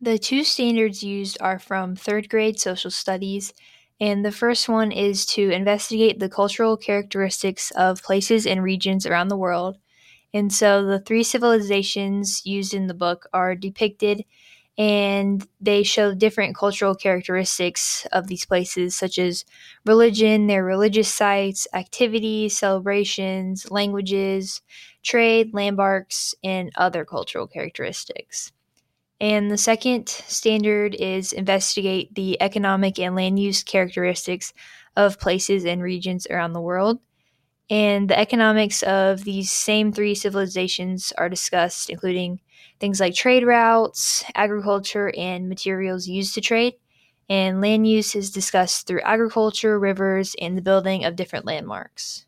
The two standards used are from third grade social studies, and the first one is to investigate the cultural characteristics of places and regions around the world. And so the three civilizations used in the book are depicted, and they show different cultural characteristics of these places, such as religion, their religious sites, activities, celebrations, languages, trade, landmarks, and other cultural characteristics. And the second standard is investigate the economic and land use characteristics of places and regions around the world. And the economics of these same three civilizations are discussed, including things like trade routes, agriculture, and materials used to trade. And land use is discussed through agriculture, rivers, and the building of different landmarks.